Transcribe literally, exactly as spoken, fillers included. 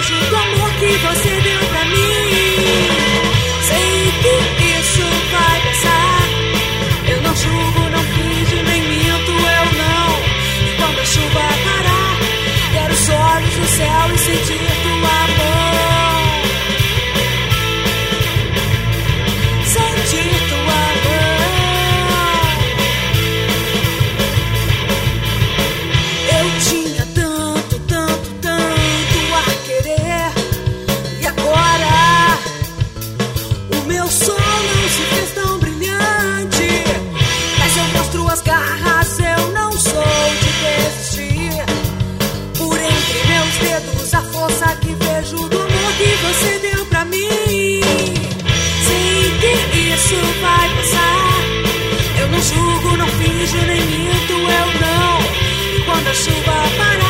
vejo do amor que você deu pra mim. Sei que isso vai passar. Eu não julgo, não finjo, nem minto, eu não. E quando a chuva parar, quero os olhos no céu e sentir tua mão. Sentir tua mão. Eu tinha tanto, tanto, tanto a querer. E agora o meu sol não se fez tão brilhante. Mas eu mostro as garras, eu não sou de desistir. Por entre meus dedos a força que vejo do amor que você deu pra mim. Sei que isso vai passar. Eu não julgo, não finjo, nem minto, eu não. E quando a chuva parar,